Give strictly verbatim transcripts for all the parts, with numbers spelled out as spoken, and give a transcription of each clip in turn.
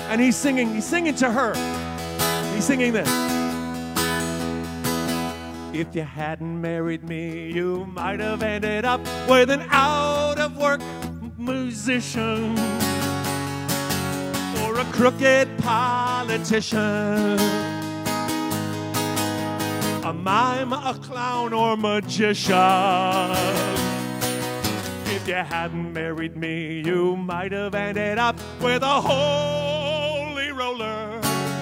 And he's singing, he's singing to her. He's singing this. If you hadn't married me, you might have ended up with an out-of-work musician or a crooked politician, a mime, a clown, or magician. If you hadn't married me, you might have ended up with a holy roller,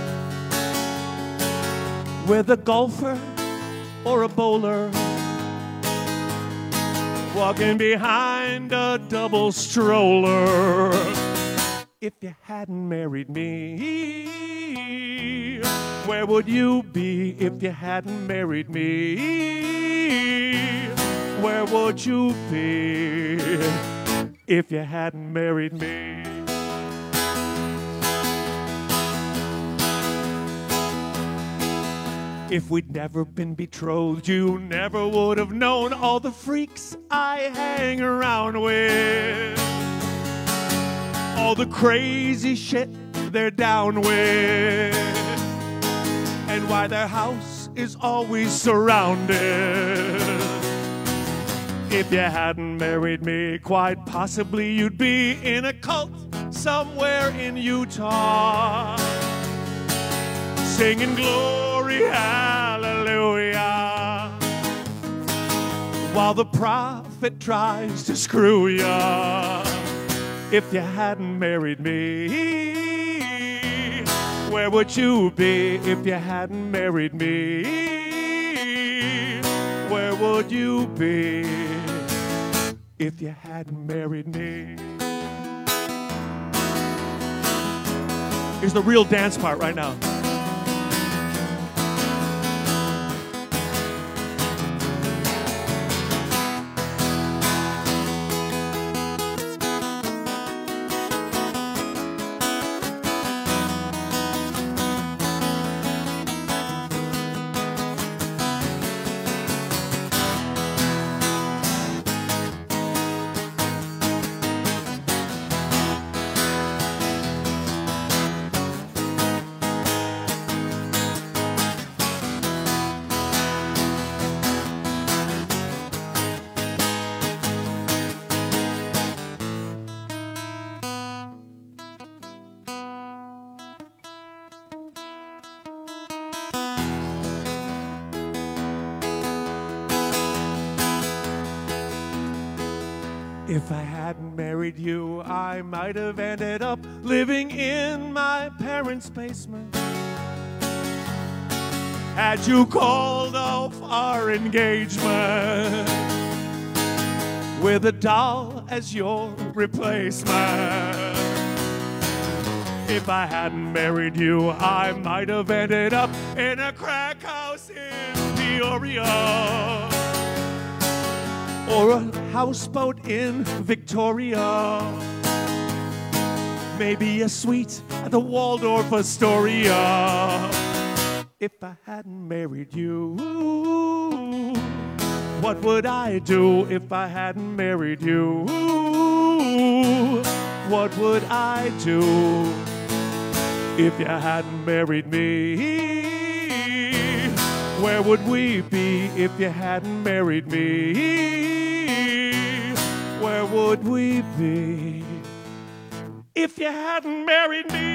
with a golfer or a bowler, walking behind a double stroller. If you hadn't married me, where would you be? If you hadn't married me, where would you be? If you hadn't married me. If we'd never been betrothed, you never would have known all the freaks I hang around with, all the crazy shit they're down with, and why their house is always surrounded. If you hadn't married me, quite possibly you'd be in a cult somewhere in Utah, singing glory, hallelujah, while the prophet tries to screw ya. If you hadn't married me, where would you be? If you hadn't married me, where would you be? If you hadn't married me. Here's the real dance part right now. If I hadn't married you, I might have ended up living in my parents' basement. Had you called off our engagement with a doll as your replacement. If I hadn't married you, I might have ended up in a crack house in Peoria, or a houseboat in Victoria, maybe a suite at the Waldorf Astoria. If I hadn't married you, what would I do? If I hadn't married you, what would I do? If you hadn't married me, where would we be? If you hadn't married me, where would we be? If you hadn't married me.